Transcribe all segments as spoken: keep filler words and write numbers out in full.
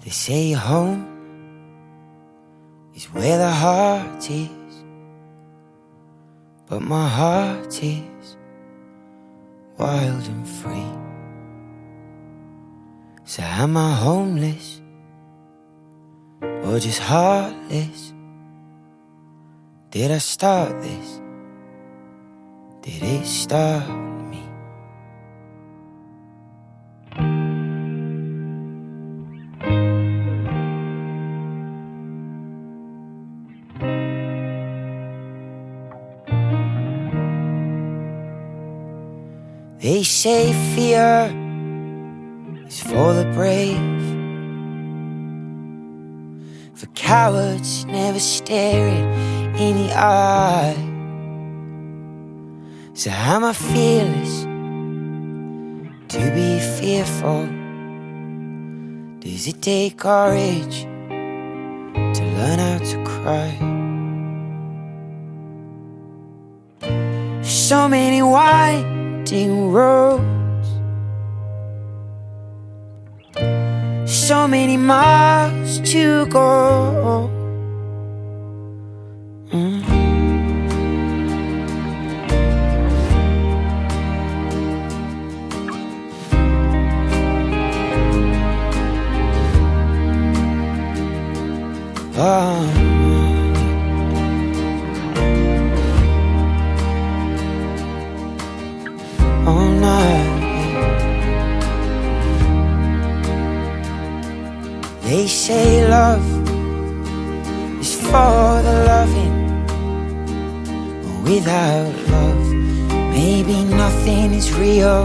They say home is where the heart is, but my heart is wild and free. So am I homeless or just heartless? Did I start this? Did it start me? They say fear is for the brave, for cowards never stare it in the eye. So am I fearless to be fearful? Does it take courage to learn how to cry? So many winding roads, so many miles to go. mm. Oh, oh no. They say love is for the loving. Without love, maybe nothing is real.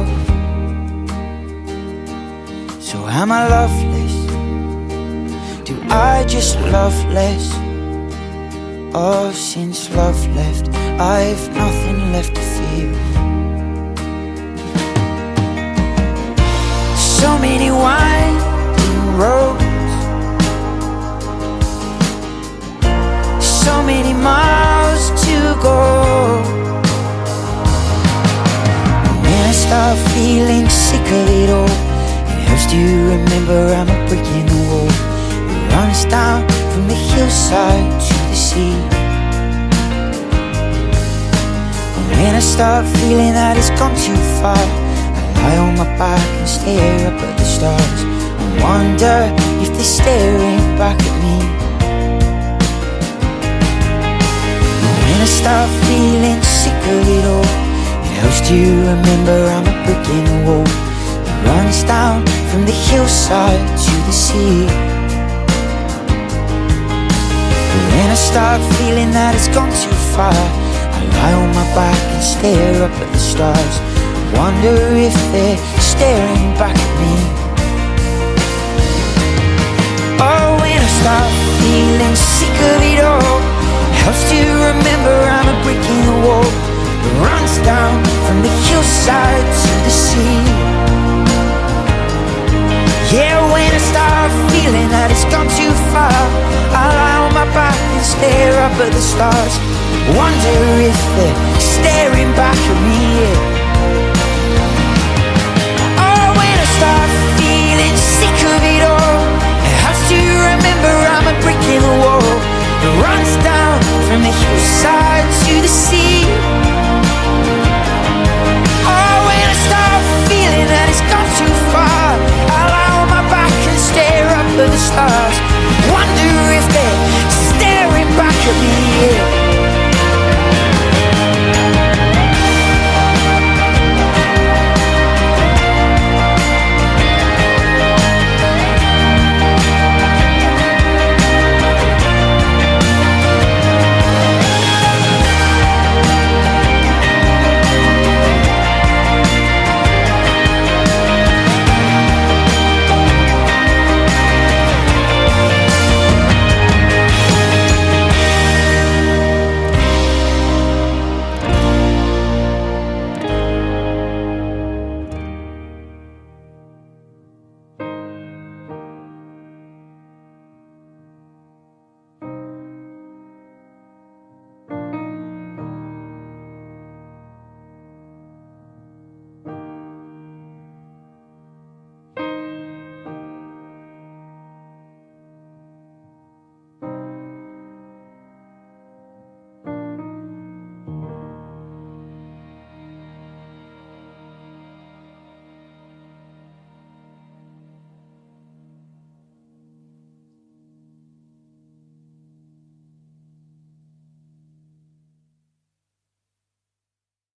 So am I loveless? Do I just love less? Oh, since love left, I've nothing left to feel. So many winding roads, so many miles to go. When I start feeling sick of it all, it helps to remember I'm a brick in the wall. Runs down from the hillside to the sea. And when I start feeling that it's gone too far, I lie on my back and stare up at the stars and wonder if they're staring back at me. And when I start feeling sick of it all, it helps to remember I'm a brick in the wall that runs down from the hillside to the sea. When I start feeling that it's gone too far, I lie on my back and stare up at the stars, wonder if they're staring back at me. Oh, when I start feeling sick of it all, it helps to remember I'm a brick in the wall that runs down from the hillside to the sea. Yeah, when I start feeling that it's gone too far, I lie on my back and stare up at the stars, wonder if they're staring back at me. Yeah. Oh, when I start feeling sick of it all, it helps to remember I'm a brick in the wall